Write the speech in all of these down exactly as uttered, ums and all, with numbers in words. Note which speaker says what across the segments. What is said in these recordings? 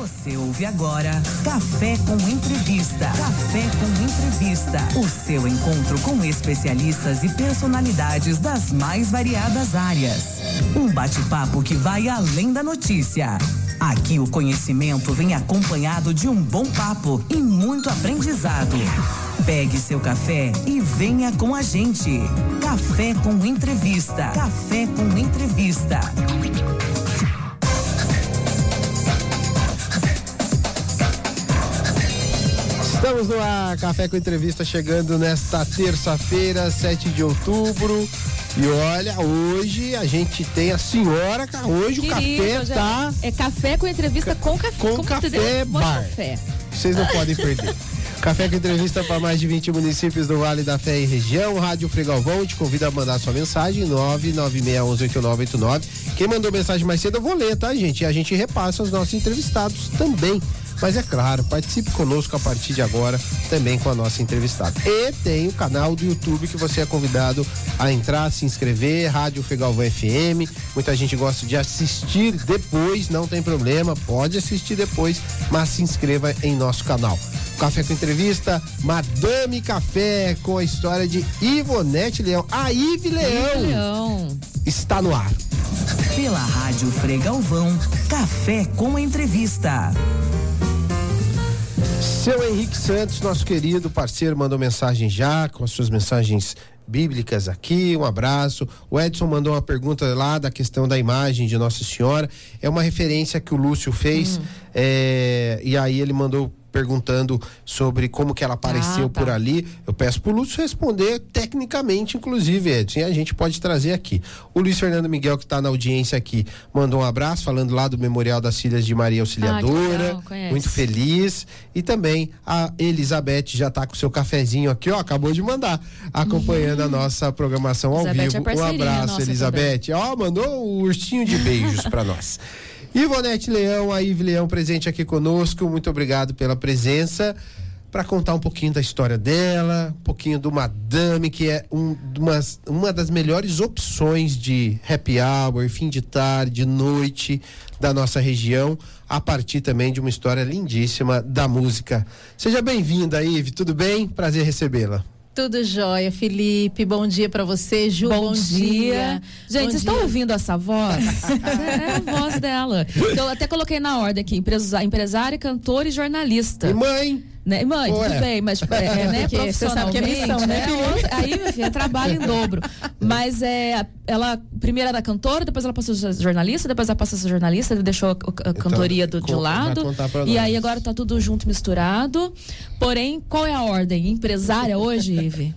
Speaker 1: Você ouve agora Café com Entrevista. Café com Entrevista. O seu encontro com especialistas e personalidades das mais variadas áreas. Um bate-papo que vai além da notícia. Aqui o conhecimento vem acompanhado de um bom papo e muito aprendizado. Pegue seu café e venha com a gente. Café com Entrevista. Café com Entrevista.
Speaker 2: Estamos no ar, Café com Entrevista, chegando nesta terça-feira, sete de outubro. E olha, hoje a gente tem a senhora, hoje Querido, o café tá...
Speaker 3: É café com entrevista com café.
Speaker 2: Com, com café bar.
Speaker 3: Café.
Speaker 2: Vocês não podem perder. Café com Entrevista para mais de vinte municípios do Vale da Fé e região. Rádio Fregalvão te convida a mandar sua mensagem, nove nove seis um um oito nove oito nove. Quem mandou mensagem mais cedo eu vou ler, tá, gente? E a gente repassa os nossos entrevistados também. Mas é claro, participe conosco a partir de agora, também com a nossa entrevistada. E tem o canal do YouTube que você é convidado a entrar, se inscrever, Rádio Fregalvão F M. Muita gente gosta de assistir depois, não tem problema, pode assistir depois, mas se inscreva em nosso canal. Café com Entrevista, Madame Café, com a história de Ivonete Leão. A Ive Leão,
Speaker 3: Leão
Speaker 2: está no ar.
Speaker 1: Pela Rádio Fregalvão, Café com Entrevista.
Speaker 2: Seu Henrique Santos, nosso querido parceiro, mandou mensagem já, com as suas mensagens bíblicas aqui, um abraço. O Edson mandou uma pergunta lá da questão da imagem de Nossa Senhora, é uma referência que o Lúcio fez, hum. é, e aí ele mandou perguntando sobre como que ela apareceu ah, tá. por ali. Eu peço pro Lúcio responder tecnicamente, inclusive, Edson, e a gente pode trazer aqui. O Luiz Fernando Miguel, que está na audiência aqui, mandou um abraço, falando lá do Memorial das Filhas de Maria Auxiliadora, ah, muito feliz. E também a Elizabeth já está com o seu cafezinho aqui, ó, acabou de mandar, acompanhando uhum. a nossa programação ao
Speaker 3: Elizabeth
Speaker 2: vivo.
Speaker 3: É
Speaker 2: um abraço, Elizabeth. Ó, mandou um ursinho de beijos para nós. Ivonete Leão, a Ive Leão presente aqui conosco, muito obrigado pela presença, para contar um pouquinho da história dela, um pouquinho do Madame, que é um, uma, uma das melhores opções de happy hour, fim de tarde, noite da nossa região, a partir também de uma história lindíssima da música. Seja bem-vinda, Ive, tudo bem? Prazer recebê-la.
Speaker 4: Tudo jóia, Felipe, bom dia pra você, Ju, bom,
Speaker 3: bom dia. dia. Gente, vocês estão ouvindo essa voz? É a voz dela. Eu até coloquei na ordem aqui, empresária, cantora e jornalista.
Speaker 2: E mãe?
Speaker 3: Né? Mãe, Pô, tudo é. bem, mas é, né,
Speaker 4: porque você sabe que é missão, né?
Speaker 3: É outra, aí, minha filha, trabalho em dobro. Mas é, ela primeiro era cantora, depois ela passou a ser jornalista, depois ela passou a ser jornalista, deixou a, a cantoria então, do, de lado. E aí agora tá tudo junto, misturado. Porém, qual é a ordem? Empresária hoje, Ive?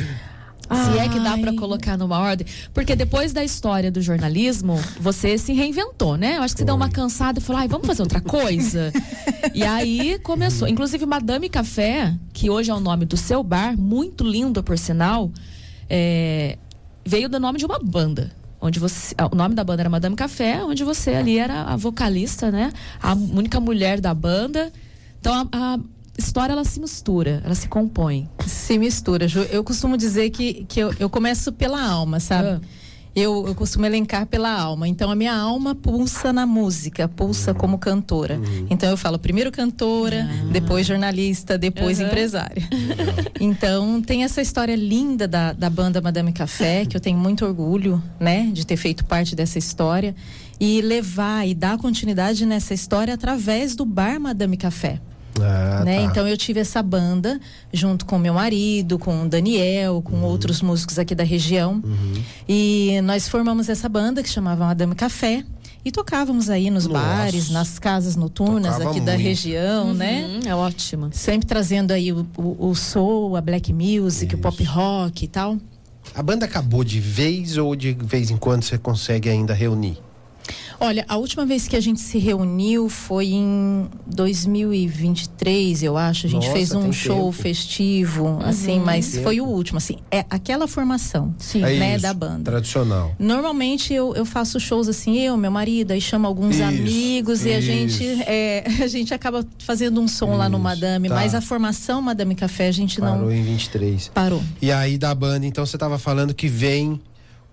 Speaker 3: Se é que dá para colocar numa ordem. Porque depois da história do jornalismo, você se reinventou, né? Eu acho que você Oi. deu uma cansada e falou, ai, vamos fazer outra coisa? E aí começou. Inclusive, Madame Café, que hoje é o nome do seu bar, muito lindo, por sinal, é, veio do nome de uma banda. Onde você, o nome da banda era Madame Café, onde você ali era a vocalista, né? A única mulher da banda. Então, a, a história, ela se mistura, ela se compõe.
Speaker 4: Se mistura, Ju. Eu costumo dizer que, que eu, eu começo pela alma, sabe? Ah. Eu, eu costumo elencar pela alma. Então, a minha alma pulsa na música, pulsa uhum. como cantora. Uhum. Então, eu falo primeiro cantora, ah. depois jornalista, depois uhum. empresária. Uhum. Então, tem essa história linda da, da banda Madame Café, que eu tenho muito orgulho, né? De ter feito parte dessa história. E levar e dar continuidade nessa história através do bar Madame Café. Ah, né? Tá. Então eu tive essa banda junto com meu marido, com o Daniel, com uhum. outros músicos aqui da região uhum. e nós formamos essa banda que chamava Madame Café e tocávamos aí nos Nossa. bares, nas casas noturnas Tocava aqui muito. da região, uhum. né?
Speaker 3: É ótimo.
Speaker 4: Sempre trazendo aí o, o, o soul, a black music, Isso. o pop rock e tal.
Speaker 2: A banda acabou de vez ou de vez em quando você consegue ainda reunir?
Speaker 4: Olha, a última vez que a gente se reuniu foi em dois mil e vinte e três, eu acho. A gente Nossa, fez um show tempo. festivo, uhum, assim, mas tempo. foi o último, assim. É aquela formação, Sim.
Speaker 2: É
Speaker 4: né,
Speaker 2: isso,
Speaker 4: da banda.
Speaker 2: Tradicional.
Speaker 4: Normalmente eu, eu faço shows assim, eu, meu marido, aí chamo alguns isso, amigos isso. e a gente, é, a gente acaba fazendo um som isso, lá no Madame, tá. mas a formação Madame Café a gente
Speaker 2: Parou
Speaker 4: não...
Speaker 2: Parou em vinte e três.
Speaker 4: Parou.
Speaker 2: E aí da banda, então você estava falando que vem...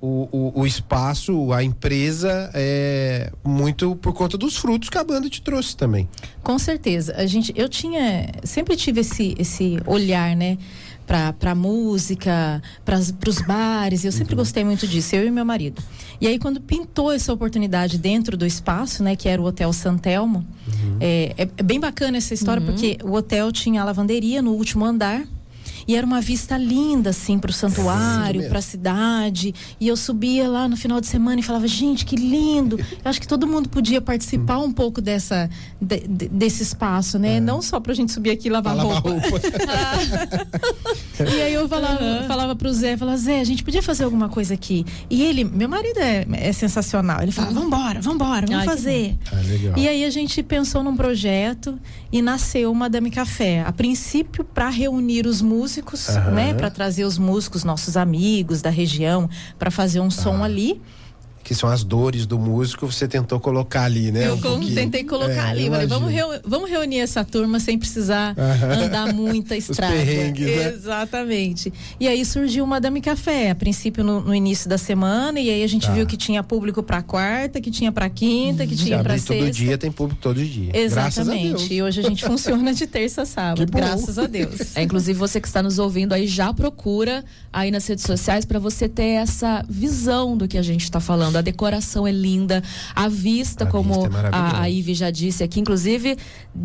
Speaker 2: o, o, o espaço, a empresa, é muito por conta dos frutos que a banda te trouxe também.
Speaker 4: Com certeza. A gente, eu tinha, sempre tive esse, esse olhar, né? Pra, pra música, para os bares, eu sempre uhum. gostei muito disso, eu e meu marido. E aí quando pintou essa oportunidade dentro do espaço, né, que era o Hotel Santelmo, uhum. é, é, é bem bacana essa história, uhum. porque o hotel tinha a lavanderia no último andar, e era uma vista linda, assim, pro santuário, é, pra cidade. E eu subia lá no final de semana e falava, gente, que lindo. Eu acho que todo mundo podia participar um pouco dessa, de, de, desse espaço, né? É. Não só pra gente subir aqui e lavar, lavar roupa. roupa. E aí eu falava, uhum. falava pro Zé, falava, Zé, a gente podia fazer alguma coisa aqui. E ele, meu marido é, é sensacional. Ele falava, vambora, vambora, vamos Ai, fazer.
Speaker 2: Ah, legal.
Speaker 4: E aí a gente pensou num projeto e nasceu o Madame Café. A princípio, pra reunir os músicos, Uhum. né, para trazer os músicos, nossos amigos da região, para fazer um som ah. ali.
Speaker 2: Que são as dores do músico, você tentou colocar ali, né?
Speaker 4: Eu
Speaker 2: um
Speaker 4: com, tentei colocar é, ali, falei, vamos, reu, vamos reunir essa turma sem precisar uhum. andar muita estrada.
Speaker 2: Os perrengues, né?
Speaker 4: Exatamente. E aí surgiu o Madame Café, a princípio no, no início da semana, e aí a gente tá. viu que tinha público para quarta, que tinha para quinta, hum, que tinha para sexta.
Speaker 2: Todo dia tem público todo dia.
Speaker 4: Exatamente. E hoje a gente funciona de terça a sábado, graças a Deus.
Speaker 3: É, inclusive você que está nos ouvindo aí já procura aí nas redes sociais para você ter essa visão do que a gente está falando. A decoração é linda, a vista, a como vista é a, a Ivy já disse aqui, inclusive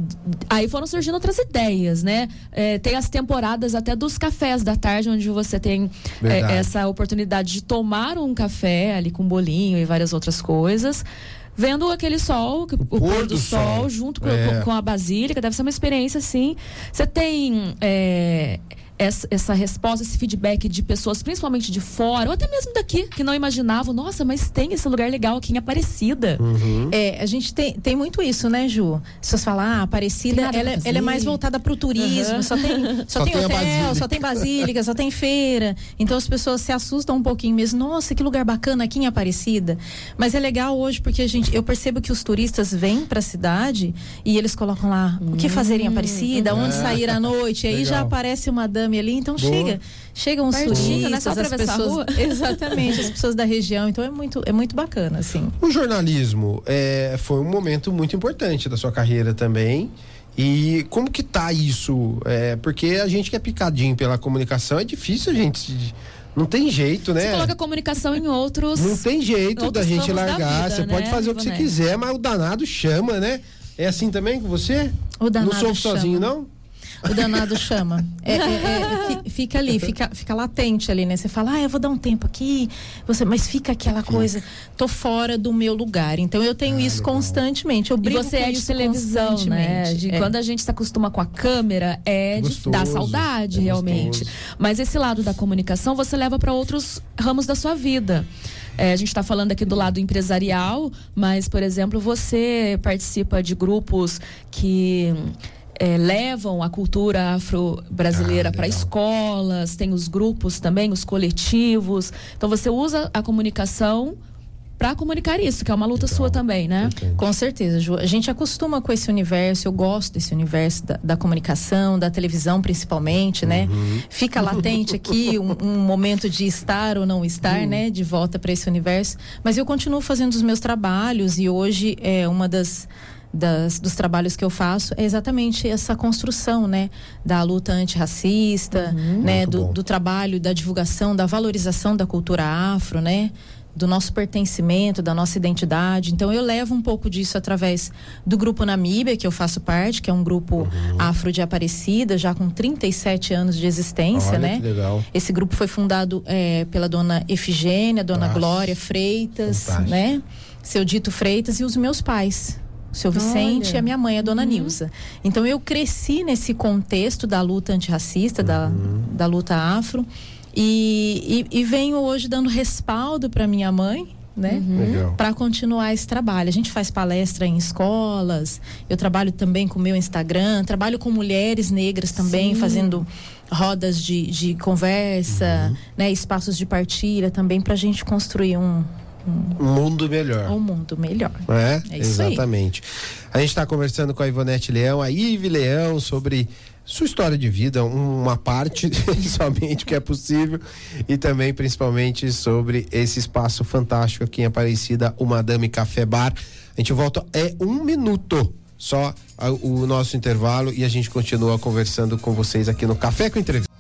Speaker 3: aí foram surgindo outras ideias, né? É, tem as temporadas até dos cafés da tarde, onde você tem é, essa oportunidade de tomar um café ali com bolinho e várias outras coisas, vendo aquele sol, o, o pôr, pôr do, do sol, sol junto é. com, com a basílica. Deve ser uma experiência assim. Você tem é, essa, essa resposta, esse feedback de pessoas, principalmente de fora, ou até mesmo daqui, que não imaginavam, nossa, mas tem esse lugar legal aqui em Aparecida.
Speaker 4: Uhum. É, a gente tem, tem muito isso, né, Ju? As pessoas falam, ah, Aparecida, ela, ela é mais voltada para o turismo, uhum. só tem, só, só tem, tem hotel, só tem basílica, só tem feira. Então as pessoas se assustam um pouquinho mesmo, nossa, que lugar bacana aqui em Aparecida. Mas é legal hoje porque a gente, eu percebo que os turistas vêm para a cidade e eles colocam lá hum, o que fazer em Aparecida, onde é. sair à noite, e aí legal. Já aparece uma dama ali, então Boa. chega, chegam os Pertinho, turistas,
Speaker 3: né? Só
Speaker 4: as pessoas, exatamente, as pessoas da região, então é muito, é muito bacana, assim.
Speaker 2: O jornalismo é, foi um momento muito importante da sua carreira também. E como que tá isso? É, porque a gente que é picadinho pela comunicação, é difícil a gente... Não tem jeito, né?
Speaker 3: Você coloca a comunicação em outros...
Speaker 2: Não tem jeito da gente largar. Você pode né, fazer o que você quiser, mas o danado chama, né? É assim também com você?
Speaker 4: O danado
Speaker 2: não sofre
Speaker 4: chama.
Speaker 2: sozinho, não?
Speaker 4: O danado chama. É, é, é, fica ali, fica, fica latente ali, né? Você fala, ah, eu vou dar um tempo aqui, você, mas fica aquela coisa, tô fora do meu lugar. Então eu tenho ah, isso legal. constantemente. Eu brigo
Speaker 3: e você
Speaker 4: com
Speaker 3: é de televisão, né? De, é. Quando a gente se acostuma com a câmera, é
Speaker 2: gostoso,
Speaker 3: de dar saudade,
Speaker 2: é
Speaker 3: realmente.
Speaker 2: Gostoso.
Speaker 3: Mas esse lado da comunicação você leva para outros ramos da sua vida. É, a gente está falando aqui do lado empresarial, mas, por exemplo, você participa de grupos que... É, levam a cultura afro-brasileira ah, para escolas, tem os grupos também, os coletivos. Então você usa a comunicação para comunicar isso, que é uma luta legal. Sua também, né?
Speaker 4: Entendi. Com certeza, Ju. A gente acostuma com esse universo, eu gosto desse universo da, da comunicação, da televisão principalmente, né?
Speaker 2: Uhum.
Speaker 4: Fica latente aqui um, um momento de estar ou não estar, uhum. né? De volta para esse universo. Mas eu continuo fazendo os meus trabalhos e hoje é uma das... Das, dos trabalhos que eu faço é exatamente essa construção, né, da luta antirracista, uhum, né, do, do trabalho da divulgação, da valorização da cultura afro, né, do nosso pertencimento, da nossa identidade. Então eu levo um pouco disso através do grupo Namíbia, que eu faço parte, que é um grupo uhum. afro de Aparecida, já com trinta e sete anos de existência.
Speaker 2: Olha,
Speaker 4: né?
Speaker 2: Que legal.
Speaker 4: Esse grupo foi fundado é, pela dona Efigênia, dona Nossa. Glória Freitas, Fantástico. né? Seu Dito Freitas e os meus pais. O seu Vicente Olha. E a minha mãe, a dona uhum. Nilza. Então eu cresci nesse contexto da luta antirracista, uhum. da, da luta afro, e, e, e venho hoje dando respaldo para minha mãe, né?
Speaker 2: Uhum.
Speaker 4: Para continuar esse trabalho. A gente faz palestra em escolas, eu trabalho também com o meu Instagram, trabalho com mulheres negras também, Sim. fazendo rodas de, de conversa, uhum. né? Espaços de partilha também, para a gente construir um
Speaker 2: Um mundo melhor.
Speaker 4: Um mundo melhor.
Speaker 2: É,
Speaker 4: é isso
Speaker 2: exatamente.
Speaker 4: Aí.
Speaker 2: A gente está conversando com a Ivonete Leão, a Ivy Leão, sobre, sua história de vida, uma parte somente que é possível, e também principalmente sobre esse espaço fantástico aqui em Aparecida, o Madame Café Bar. A gente volta, é um minuto só a, o nosso intervalo, e a gente continua conversando com vocês aqui no Café com Entrevista.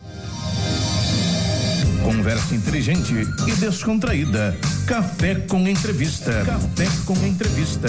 Speaker 5: Conversa inteligente e descontraída. Café com Entrevista. Café com Entrevista.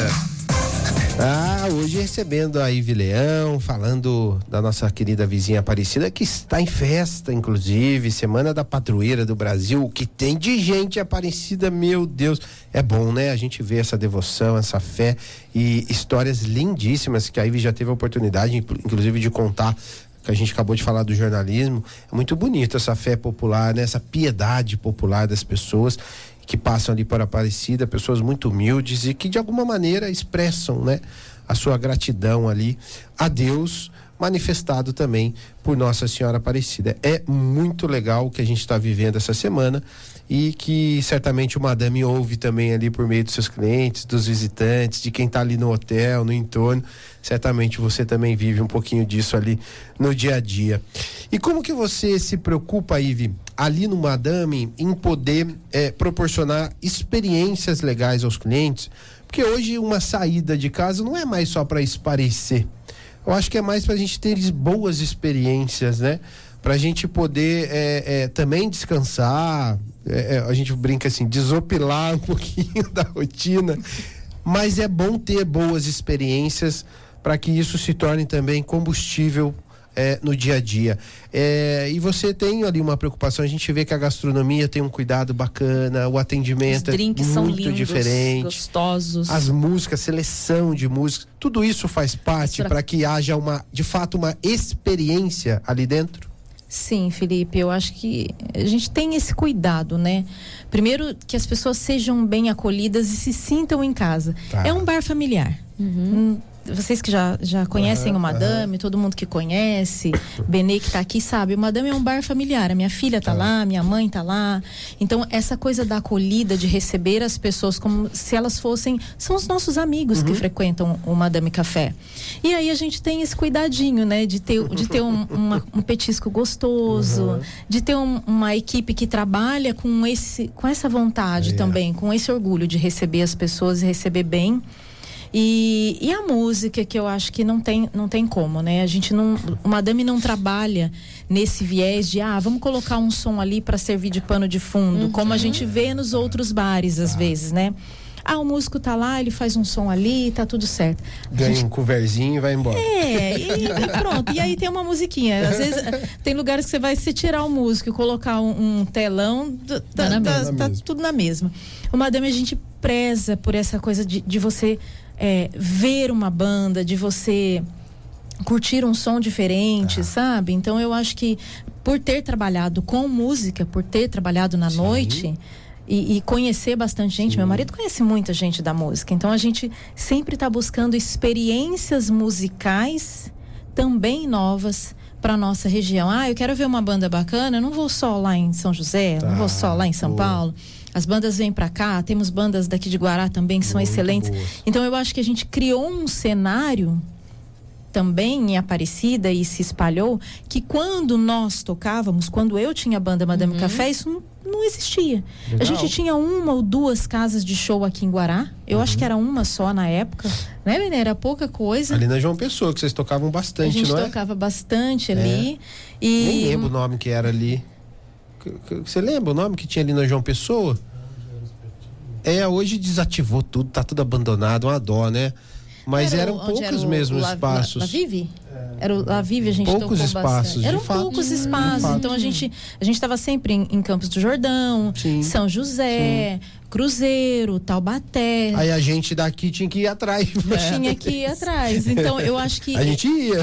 Speaker 2: Ah, hoje recebendo a Ive Leão, falando da nossa querida vizinha Aparecida, que está em festa, inclusive, Semana da Padroeira do Brasil, o que tem de gente Aparecida, meu Deus, é bom, né? A gente vê essa devoção, essa fé e histórias lindíssimas que a Ive já teve a oportunidade, inclusive, de contar, que a gente acabou de falar do jornalismo. É muito bonito essa fé popular, né? Essa piedade popular das pessoas que passam ali por Aparecida, pessoas muito humildes e que de alguma maneira expressam, né, a sua gratidão ali a Deus, manifestado também por Nossa Senhora Aparecida. É muito legal o que a gente está vivendo essa semana, e que certamente o Madame ouve também ali por meio dos seus clientes, dos visitantes, de quem está ali no hotel, no entorno. Certamente você também vive um pouquinho disso ali no dia a dia. E como que você se preocupa, Ive, ali no Madame, em poder eh, proporcionar experiências legais aos clientes? Porque hoje uma saída de casa não é mais só para esparecer. Eu acho que é mais para a gente ter boas experiências, né? Para a gente poder é, é, também descansar, é, é, a gente brinca assim, desopilar um pouquinho da rotina, mas é bom ter boas experiências para que isso se torne também combustível é, no dia a dia. É, e você tem ali uma preocupação, a gente vê que a gastronomia tem um cuidado bacana, o atendimento
Speaker 3: Os drinks
Speaker 2: é
Speaker 3: são
Speaker 2: muito
Speaker 3: lindos,
Speaker 2: diferente,
Speaker 3: gostosos.
Speaker 2: as músicas, seleção de músicas, tudo isso faz parte para que haja uma, de fato, uma experiência ali dentro?
Speaker 4: Sim, Felipe, eu acho que a gente tem esse cuidado, né? Primeiro, que as pessoas sejam bem acolhidas e se sintam em casa. Tá. É um bar familiar. Uhum. Vocês que já, já conhecem uhum, o Madame, uhum. todo mundo que conhece, Benê que tá aqui sabe, o Madame é um bar familiar, a minha filha tá, tá lá, minha mãe tá lá, então essa coisa da acolhida, de receber as pessoas como se elas fossem, são os nossos amigos uhum. que frequentam o Madame Café, e aí a gente tem esse cuidadinho, né, de ter, de ter um, uma, um petisco gostoso, uhum. de ter um, uma equipe que trabalha com, esse, com essa vontade é. também, com esse orgulho de receber as pessoas e receber bem. E, e a música, que eu acho que não tem, não tem como, né? A gente não, o Madame não trabalha nesse viés de, ah, vamos colocar um som ali para servir de pano de fundo, uhum. como a gente vê nos outros bares às ah. vezes, né? Ah, o músico tá lá, ele faz um som ali, tá tudo certo.
Speaker 2: Ganha
Speaker 4: gente...
Speaker 2: um coverzinho e vai embora.
Speaker 4: É, e, e pronto. E aí tem uma musiquinha. Às vezes tem lugares que você vai se tirar o músico e colocar um, um telão, tá, tá, tá, tá tudo na mesma. O Madame, a gente preza por essa coisa de, de você é, ver uma banda, de você curtir um som diferente, ah. sabe? Então eu acho que por ter trabalhado com música, por ter trabalhado na Sim. noite e, e conhecer bastante gente, Sim. meu marido conhece muita gente da música, então a gente sempre está buscando experiências musicais também novas para nossa região. Ah, eu quero ver uma banda bacana, eu não vou só lá em São José, tá. não vou só lá em São Boa. Paulo. As bandas vêm para cá, temos bandas daqui de Guará também que são Muito excelentes. Boas. Então eu acho que a gente criou um cenário também em Aparecida e se espalhou, que quando nós tocávamos, quando eu tinha a banda Madame uhum. Café, isso não, não existia. Legal. A gente tinha uma ou duas casas de show aqui em Guará. Eu uhum. acho que era uma só na época, né, Benê? Era pouca coisa.
Speaker 2: Ali na João Pessoa, que vocês tocavam bastante, não é?
Speaker 4: A gente tocava bastante ali.
Speaker 2: É. E... Nem lembro o nome que era ali. Você lembra o nome que tinha ali na João Pessoa? É, hoje desativou tudo, tá tudo abandonado, uma dó, né? Mas era, eram poucos era o, mesmo o La, espaços.
Speaker 4: La, La Vive? Era o La Vive, a gente
Speaker 2: poucos
Speaker 4: tocou
Speaker 2: espaços,
Speaker 4: bastante. Eram
Speaker 2: fato,
Speaker 4: poucos espaços. Então a gente a gente estava sempre em, em Campos do Jordão, Sim. São José, Sim. Cruzeiro, Taubaté.
Speaker 2: Aí a gente daqui tinha que ir atrás.
Speaker 4: É. Tinha que ir atrás. Então eu acho que
Speaker 2: a gente ia.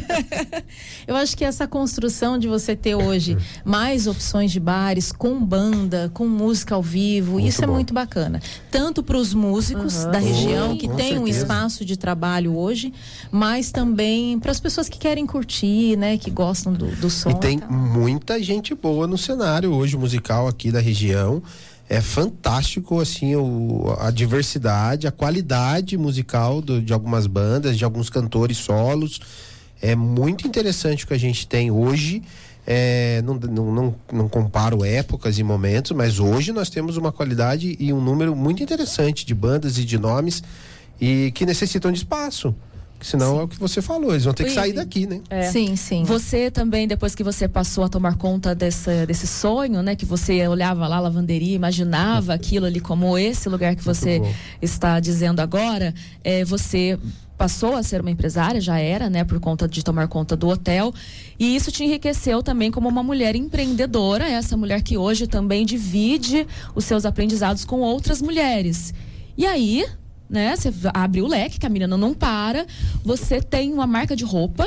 Speaker 4: Eu acho que essa construção de você ter hoje mais opções de bares com banda, com música ao vivo, muito isso bom. É muito bacana. Tanto para os músicos uhum. da região, que tem um espaço de trabalho hoje, mas também para as pessoas que querem curtir, né, que gostam do, do som.
Speaker 2: E tem e muita gente boa no cenário hoje musical aqui da região. É fantástico, assim, o, a diversidade, a qualidade musical do, de algumas bandas, de alguns cantores solos. É muito interessante o que a gente tem hoje. É, não, não, não, não comparo épocas e momentos, mas hoje nós temos uma qualidade e um número muito interessante de bandas e de nomes e que necessitam de espaço. Senão sim. É o que você falou, eles vão ter que sair daqui, né?
Speaker 3: É. Sim, sim. Você também, depois que você passou a tomar conta desse, desse sonho, né? Que você olhava lá a lavanderia, imaginava aquilo ali como esse lugar que você está dizendo agora, é, você passou a ser uma empresária, já era, né? Por conta de tomar conta do hotel. E isso te enriqueceu também como uma mulher empreendedora, essa mulher que hoje também divide os seus aprendizados com outras mulheres. E aí, né? Você abre o leque, que a menina não para. Você tem uma marca de roupa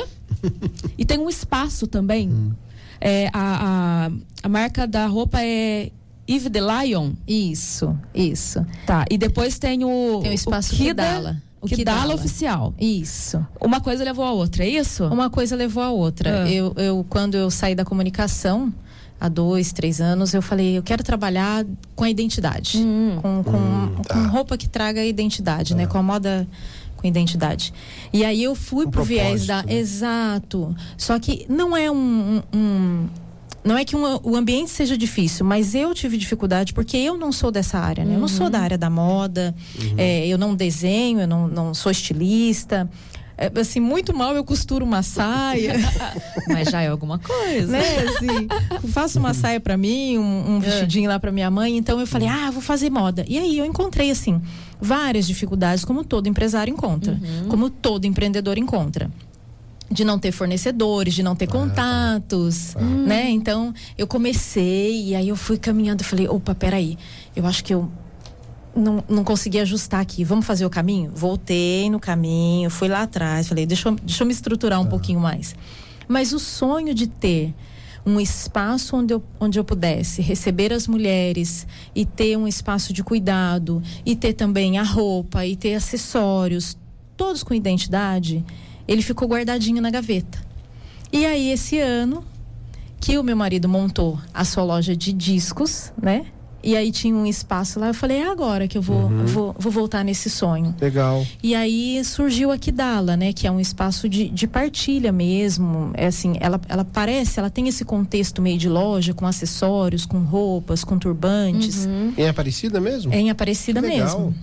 Speaker 3: e tem um espaço também. Hum. É, a, a, a marca da roupa é Yves the Lion.
Speaker 4: Isso, isso.
Speaker 3: Tá, e depois tem o...
Speaker 4: Tem o espaço Kidala.
Speaker 3: O Kidala oficial.
Speaker 4: Isso.
Speaker 3: Uma coisa levou a outra, é isso?
Speaker 4: Uma coisa levou a outra. Ah. Eu, eu, quando eu saí da comunicação, há dois, três anos, eu falei, eu quero trabalhar com a identidade. Hum. Com, com, hum, tá. com roupa que traga a identidade, ah. né? Com a moda com identidade. E aí eu fui um pro viés da... Né? Exato. Só que não é um... um, um não é que um, o ambiente seja difícil, mas eu tive dificuldade porque eu não sou dessa área, né? Uhum. Eu não sou da área da moda, uhum. é, eu não desenho, eu não, não sou estilista. É, assim, muito mal eu costuro uma saia.
Speaker 3: Mas já é alguma coisa.
Speaker 4: Né? Assim, faço uma saia pra mim, um, um vestidinho lá pra minha mãe. Então eu falei, ah, vou fazer moda. E aí eu encontrei, assim, várias dificuldades, como todo empresário encontra. Uhum. Como todo empreendedor encontra. De não ter fornecedores, de não ter ah, contatos, ah. né? Então, eu comecei e aí eu fui caminhando e falei, opa, peraí, eu acho que eu não, não consegui ajustar aqui, vamos fazer o caminho? Voltei no caminho, fui lá atrás, falei, deixa eu, deixa eu me estruturar um ah. pouquinho mais. Mas o sonho de ter um espaço onde eu, onde eu pudesse receber as mulheres e ter um espaço de cuidado, e ter também a roupa, e ter acessórios, todos com identidade, ele ficou guardadinho na gaveta. E aí, esse ano, que o meu marido montou a sua loja de discos, né? E aí tinha um espaço lá, eu falei, é agora que eu vou, uhum. vou, vou voltar nesse sonho.
Speaker 2: Legal.
Speaker 4: E aí surgiu a Kidala, né? Que é um espaço de, de partilha mesmo. É assim, ela, ela parece, ela tem esse contexto meio de loja, com acessórios, com roupas, com turbantes.
Speaker 2: Uhum. Em Aparecida mesmo?
Speaker 4: É em Aparecida
Speaker 2: que legal.
Speaker 4: Mesmo.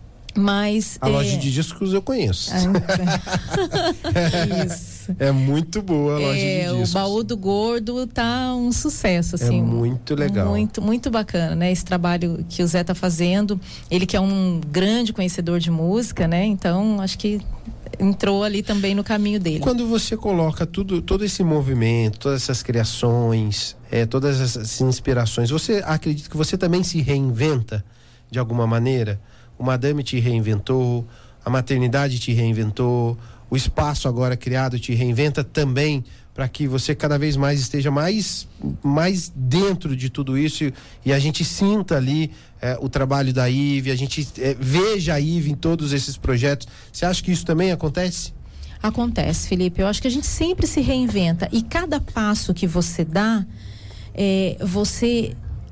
Speaker 4: Mas
Speaker 2: a
Speaker 4: é...
Speaker 2: loja de discos eu conheço.
Speaker 4: Isso.
Speaker 2: É muito boa a loja
Speaker 4: é,
Speaker 2: de discos.
Speaker 4: O Baú do Gordo tá um sucesso, assim.
Speaker 2: É muito legal.
Speaker 4: Muito, muito bacana, né? Esse trabalho que o Zé tá fazendo. Ele que é um grande conhecedor de música, né? Então, acho que entrou ali também no caminho dele.
Speaker 2: Quando você coloca tudo, todo esse movimento, todas essas criações, é, todas essas inspirações, você acredita que você também se reinventa de alguma maneira? O Madame te reinventou, a maternidade te reinventou, o espaço agora criado te reinventa também, para que você cada vez mais esteja mais, mais dentro de tudo isso e, e a gente sinta ali é, o trabalho da Yves, a gente é, veja a Yves em todos esses projetos. Você acha que isso também acontece?
Speaker 4: Acontece, Felipe. Eu acho que a gente sempre se reinventa e cada passo que você dá, é, você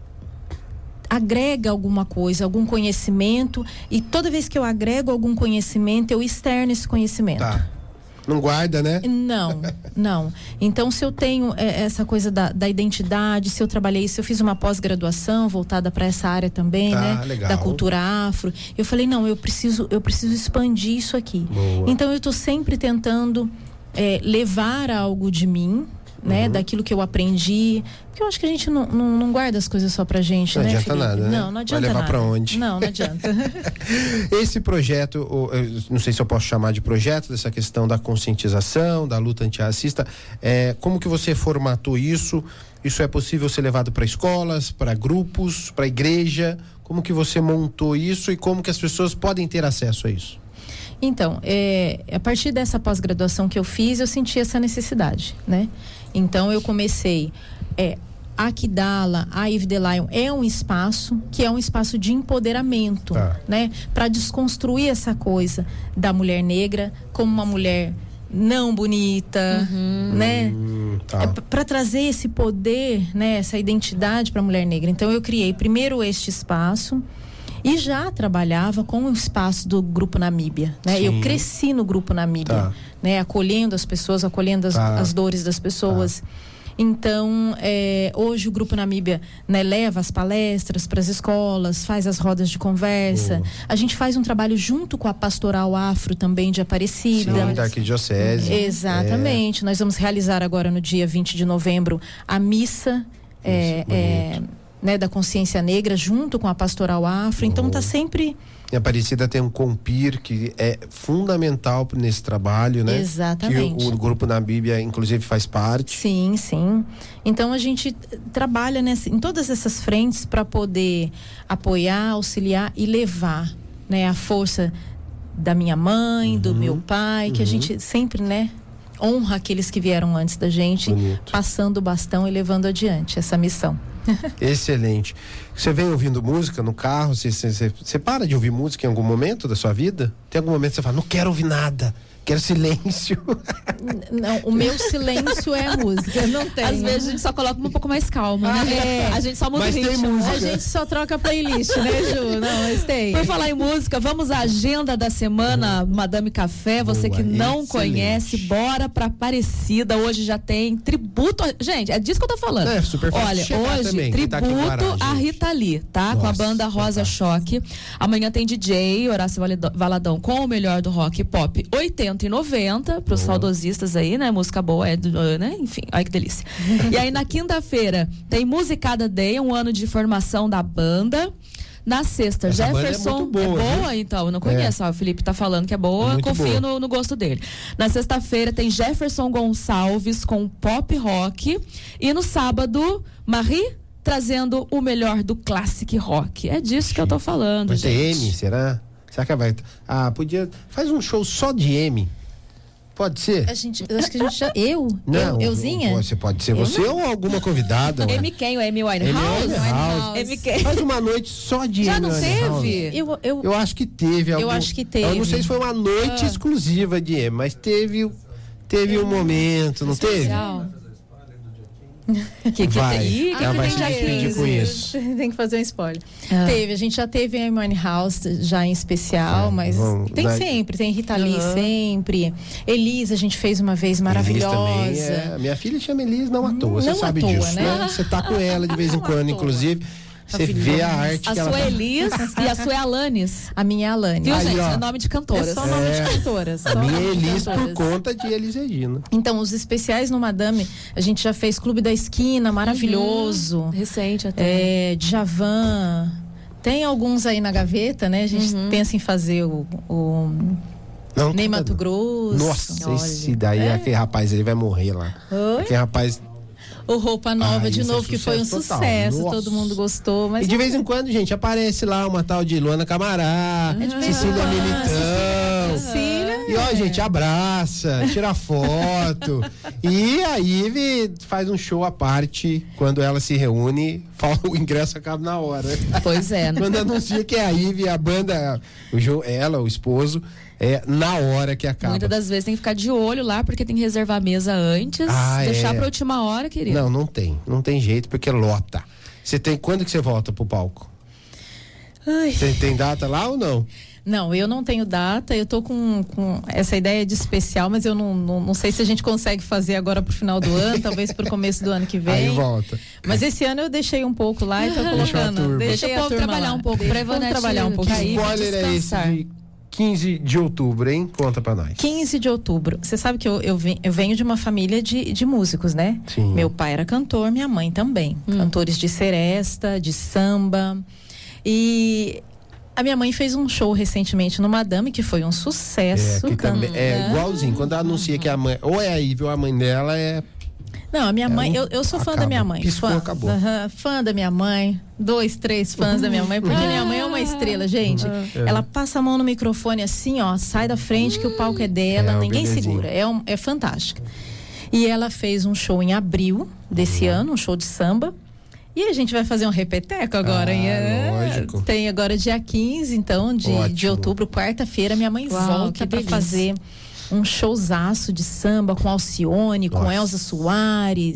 Speaker 4: agrega alguma coisa, algum conhecimento, e toda vez que eu agrego algum conhecimento, eu externo esse conhecimento.
Speaker 2: Tá. Não guarda, né?
Speaker 4: Não, não. Então, se eu tenho é, essa coisa da, da identidade, se eu trabalhei, se eu fiz uma pós-graduação voltada para essa área também, tá, né? Legal. Da cultura afro, eu falei, não, eu preciso, eu preciso expandir isso aqui. Boa. Então, eu estou sempre tentando é, levar algo de mim, né? Uhum. Daquilo que eu aprendi, porque eu acho que a gente não, não, não guarda as coisas só pra gente,
Speaker 2: não
Speaker 4: né,
Speaker 2: adianta
Speaker 4: Felipe?
Speaker 2: nada, né?
Speaker 4: Não, não adianta
Speaker 2: Vai levar
Speaker 4: nada.
Speaker 2: Pra onde?
Speaker 4: Não, não adianta.
Speaker 2: Esse projeto, não sei se eu posso chamar de projeto, dessa questão da conscientização, da luta antirracista, é, como que você formatou isso? Isso é possível ser levado para escolas, para grupos, para igreja? Como que você montou isso e como que as pessoas podem ter acesso a isso?
Speaker 4: Então, é, a partir dessa pós-graduação que eu fiz, eu senti essa necessidade, né? Então, eu comecei, é, a Kidala, a Yves the Lion é um espaço que é um espaço de empoderamento, ah. né? Para desconstruir essa coisa da mulher negra como uma mulher não bonita, uhum. né? Hum, tá. É, para trazer esse poder, né? Essa identidade para a mulher negra. Então, eu criei primeiro este espaço. E já trabalhava com o espaço do Grupo Namíbia, né? Sim. Eu cresci no Grupo Namíbia, tá. né? Acolhendo as pessoas, acolhendo as, tá. as dores das pessoas. Tá. Então, é, hoje o Grupo Namíbia, né, leva as palestras para as escolas, faz as rodas de conversa. Oh. A gente faz um trabalho junto com a Pastoral Afro também de Aparecida.
Speaker 2: Sim, da Arquidiocese.
Speaker 4: Exatamente. É. Nós vamos realizar agora no dia vinte de novembro a missa é, é, né, da Consciência Negra junto com a Pastoral Afro. Oh. Então está sempre...
Speaker 2: E a Aparecida tem um Compir que é fundamental nesse trabalho, né?
Speaker 4: Exatamente.
Speaker 2: Que o, o Grupo Namíbia, inclusive, faz parte.
Speaker 4: Sim, sim. Então a gente trabalha nessa, em todas essas frentes para poder apoiar, auxiliar e levar, né, a força da minha mãe, uhum. do meu pai, que uhum. a gente sempre, né, honra aqueles que vieram antes da gente, bonito. Passando o bastão e levando adiante essa missão.
Speaker 2: Excelente. Você vem ouvindo música no carro? Você, você, você para de ouvir música em algum momento da sua vida? Tem algum momento que você fala, não quero ouvir nada, quero silêncio?
Speaker 4: Não, o meu silêncio é a música, não tem.
Speaker 3: Às vezes a gente só coloca um pouco mais calma, né?
Speaker 4: Ah, é.
Speaker 3: A gente só muda
Speaker 2: mas
Speaker 3: o ritmo.
Speaker 2: Tem música.
Speaker 4: A gente só troca a playlist, né, Ju? Não, mas tem.
Speaker 3: Por falar em música, vamos à agenda da semana, uhum. Madame Café. Você Boa, que não excelente. Conhece, bora pra Aparecida. Hoje já tem tributo. Gente, é disso que eu tô falando.
Speaker 2: É, super fácil.
Speaker 3: Olha, hoje,
Speaker 2: também,
Speaker 3: tributo
Speaker 2: tá
Speaker 3: a Rita Lee, tá? Nossa, com a banda Rosa tá. Choque. Amanhã tem D J, Horácio Valadão, com o melhor do rock e pop oitenta e noventa, pros uhum. saudosistas aí, né? Música boa, é, né? Enfim, ai que delícia. E aí na quinta-feira tem Musicada Day, um ano de formação da banda. Na sexta, essa Jefferson.
Speaker 2: É, muito boa,
Speaker 3: é boa, então? Eu não conheço. É. Ó, o Felipe tá falando que é boa, é confio no, no gosto dele. Na sexta-feira tem Jefferson Gonçalves com pop rock. E no sábado, Marie trazendo o melhor do classic rock. É disso Sim. que eu tô falando.
Speaker 2: Vai
Speaker 3: gente.
Speaker 2: ter M, será? Será que vai. Ah, podia. Faz um show só de M. Pode ser?
Speaker 4: A gente, eu acho que a gente já. Eu?
Speaker 2: Não,
Speaker 4: eu, euzinha?
Speaker 2: Você pode ser eu você não. Ou alguma convidada.
Speaker 3: M quem? O M Winehouse?
Speaker 2: M quem? Faz uma noite só de
Speaker 3: já
Speaker 2: M
Speaker 3: não teve?
Speaker 4: Eu, eu,
Speaker 2: eu acho que teve.
Speaker 4: Eu
Speaker 2: algum,
Speaker 4: acho que teve.
Speaker 2: Eu não sei se foi uma noite ah. exclusiva de M, mas teve, teve um momento, não
Speaker 3: especial.
Speaker 2: Teve?
Speaker 3: Que, que
Speaker 2: vai,
Speaker 3: tem?
Speaker 2: ela
Speaker 3: ah,
Speaker 2: vai se despedir com isso.
Speaker 4: Tem que fazer um spoiler. Ah. Teve, a gente já teve a Amy Winehouse já em especial, é, mas vamos, tem vai. Sempre, tem Rita Lee uhum. sempre. Elisa a gente fez uma vez maravilhosa. Também é,
Speaker 2: minha filha chama Elisa não à toa, você
Speaker 4: não
Speaker 2: sabe
Speaker 4: toa,
Speaker 2: disso,
Speaker 4: né?
Speaker 2: né? Você tá com ela de vez em quando, inclusive. Você vê a arte
Speaker 3: a
Speaker 2: que
Speaker 3: ela... A sua
Speaker 2: tá...
Speaker 3: Elis e a sua é Alanis.
Speaker 4: A minha é Alanis.
Speaker 3: Viu,
Speaker 2: aí,
Speaker 3: gente?
Speaker 2: ó,
Speaker 3: é nome de cantoras.
Speaker 4: É só nome é, de cantoras.
Speaker 2: A minha é Elis por conta de Elis Regina.
Speaker 4: Então, os especiais no Madame, a gente já fez Clube da Esquina, maravilhoso.
Speaker 3: Uhum. Recente até.
Speaker 4: É, Djavan. Tem alguns aí na gaveta, né? A gente uhum. pensa em fazer o... o...
Speaker 2: Não,
Speaker 4: Ney Mato Grosso.
Speaker 2: Nossa, olha. Esse daí, é. Aquele rapaz, ele vai morrer lá.
Speaker 4: Oi?
Speaker 2: Aquele rapaz...
Speaker 4: O Roupa Nova,
Speaker 2: ah,
Speaker 4: de novo,
Speaker 2: é
Speaker 4: que foi um
Speaker 2: total.
Speaker 4: sucesso,
Speaker 2: Nossa.
Speaker 4: Todo mundo gostou. Mas
Speaker 2: e de vez em quando, gente, aparece lá uma tal de Luana Camará,
Speaker 4: é
Speaker 2: Cecília Militão.
Speaker 4: Cecília.
Speaker 2: E ó, gente, abraça, tira foto. E a Ive faz um show à parte, quando ela se reúne, fala, o ingresso acaba na hora.
Speaker 3: Pois é. Né?
Speaker 2: Quando anuncia que é a Ive, a banda, o João, ela, o esposo, é na hora que acaba.
Speaker 3: Muitas das vezes tem que ficar de olho lá, porque tem que reservar a mesa antes,
Speaker 2: ah,
Speaker 3: deixar
Speaker 2: é.
Speaker 3: pra última hora, querido.
Speaker 2: Não, não tem. Não tem jeito, porque lota. Você tem, quando que você volta pro palco?
Speaker 4: Ai.
Speaker 2: Você tem data lá ou não?
Speaker 4: Não, eu não tenho data, eu tô com, com essa ideia de especial, mas eu não, não, não sei se a gente consegue fazer agora pro final do ano, talvez pro começo do ano que vem.
Speaker 2: Aí volta.
Speaker 4: Mas esse ano eu deixei um pouco lá e tô colocando.
Speaker 3: Deixa o povo trabalhar lá. um pouco, pra Ivonete
Speaker 4: trabalhar um pouco.
Speaker 2: Que spoiler é esse de quinze de outubro, hein? Conta pra nós.
Speaker 4: quinze de outubro. Você sabe que eu, eu, venho, eu venho de uma família de, de músicos, né?
Speaker 2: Sim.
Speaker 4: Meu pai era cantor, minha mãe também. Hum. Cantores de seresta, de samba. E a minha mãe fez um show recentemente no Madame, que foi um sucesso.
Speaker 2: É, que também, é igualzinho. Quando anuncia que a mãe, ou é a Ive ou a mãe dela, é...
Speaker 4: Não, a minha mãe, eu, eu sou fã
Speaker 2: acaba.
Speaker 4: da minha mãe.
Speaker 2: Piscou,
Speaker 4: fã,
Speaker 2: acabou.
Speaker 4: Uh-huh, fã da minha mãe. Dois, três fãs da minha mãe, porque
Speaker 3: Ah.
Speaker 4: minha mãe é uma estrela, gente.
Speaker 2: É.
Speaker 4: Ela passa a mão no microfone assim, ó, sai da frente que o palco é dela,
Speaker 2: É,
Speaker 4: ninguém
Speaker 2: belezinho.
Speaker 4: segura. É, um, é fantástica. E ela fez um show em abril desse ano, um show de samba. E a gente vai fazer um repeteco agora,
Speaker 2: Ah,
Speaker 4: hein? É,
Speaker 2: lógico.
Speaker 4: Tem agora dia quinze, então, de, de outubro, quarta-feira, minha mãe
Speaker 3: Uau,
Speaker 4: volta para fazer um showzaço de samba com Alcione, com
Speaker 2: Nossa.
Speaker 4: Elza Soares.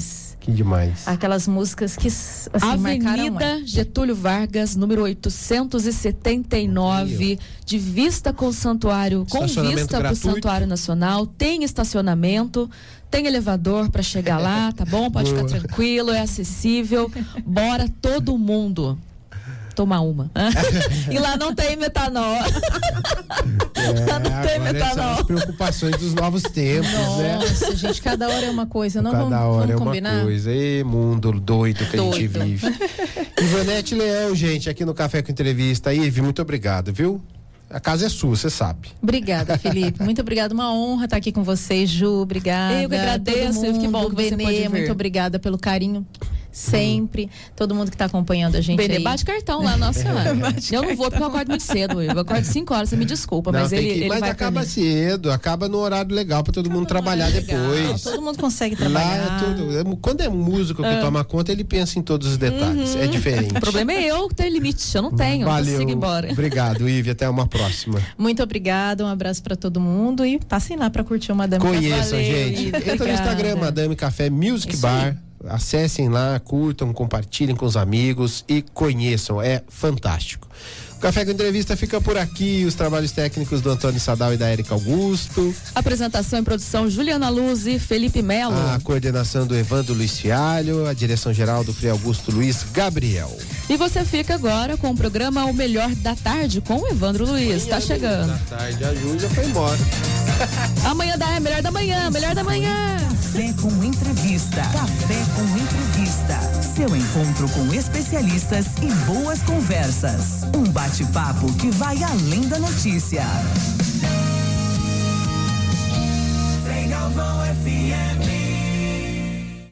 Speaker 2: Que demais.
Speaker 4: Aquelas músicas que assim,
Speaker 3: Avenida Getúlio Vargas, número oitocentos e setenta e nove, de vista com o santuário, com vista para o Santuário Nacional, tem estacionamento, tem elevador para chegar lá, tá bom? Pode ficar tranquilo, é acessível. Bora todo mundo tomar uma. E lá não tem metanol.
Speaker 2: É, lá não tem metanol. São as preocupações dos novos tempos,
Speaker 4: Nossa,
Speaker 2: né?
Speaker 4: Nossa, gente, cada hora é uma coisa. Não
Speaker 2: cada
Speaker 4: vamos,
Speaker 2: hora
Speaker 4: vamos
Speaker 2: é
Speaker 4: combinar?
Speaker 2: uma coisa. E mundo doido que doido. A gente vive. Ivanete Leão, gente, aqui no Café com Entrevista. Ive, muito obrigado, viu? A casa é sua, você sabe.
Speaker 4: Obrigada, Felipe. Muito obrigada. Uma honra estar aqui com vocês, Ju. Obrigada.
Speaker 3: Eu que agradeço.
Speaker 4: Todo mundo,
Speaker 3: que bom que você
Speaker 4: Benê,
Speaker 3: pode vir.
Speaker 4: muito obrigada pelo carinho. Sempre. Hum. Todo mundo que está acompanhando a gente.
Speaker 3: Benê,
Speaker 4: aí.
Speaker 3: bate cartão lá, nossa senhora. Eu não vou porque eu acordo muito cedo. Eu acordo cinco horas, você me desculpa,
Speaker 2: não,
Speaker 3: mas ele,
Speaker 2: que,
Speaker 3: ele
Speaker 2: mas
Speaker 3: vai
Speaker 2: acaba cedo, acaba no horário legal para todo acaba mundo trabalhar depois.
Speaker 4: Todo mundo consegue trabalhar.
Speaker 2: Lá é tudo, quando é músico que ah. toma conta, ele pensa em todos os detalhes.
Speaker 3: Uhum.
Speaker 2: É diferente.
Speaker 3: O problema é eu que tenho limite. Eu não tenho.
Speaker 2: Valeu.
Speaker 3: Eu consigo ir embora.
Speaker 2: Obrigado, Ive. Até uma próxima.
Speaker 4: Muito obrigada. Um abraço para todo mundo e passem lá para curtir o Madame Café.
Speaker 2: Conheçam, gente. Ive. Entra no Instagram, Madame Café Music Isso Bar. Aí. Acessem lá, curtam, compartilhem com os amigos e conheçam, é fantástico. O Café com Entrevista fica por aqui, os trabalhos técnicos do Antônio Sadal e da Érica Augusto.
Speaker 3: Apresentação e produção Juliana Luz e Felipe Melo.
Speaker 2: A coordenação do Evandro Luiz Fialho, a direção geral do Frei Augusto Luiz Gabriel.
Speaker 3: E você fica agora com o programa O Melhor da Tarde com o Evandro Luiz, tá chegando.
Speaker 2: Da tarde, a Ju já foi embora.
Speaker 3: Amanhã dá, é melhor da manhã, melhor da manhã.
Speaker 1: Café com Entrevista. Café com Entrevista. Seu encontro com especialistas e boas conversas. Um bate-papo que vai além da notícia. Frei Galvão F M.